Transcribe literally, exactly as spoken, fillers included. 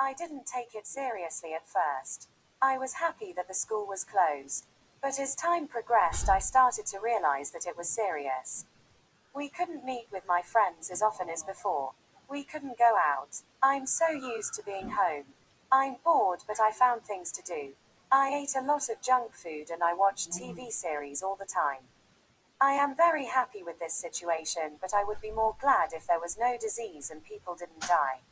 I didn't take it seriously at first. I was happy that the school was closed. But as time progressed, I started to realize that it was serious. We couldn't meet with my friends as often as before. We couldn't go out. I'm so used to being home. I'm bored, but I found things to do. I ate a lot of junk food and I watched T V series all the time. I am very happy with this situation, but I would be more glad if there was no disease and people didn't die.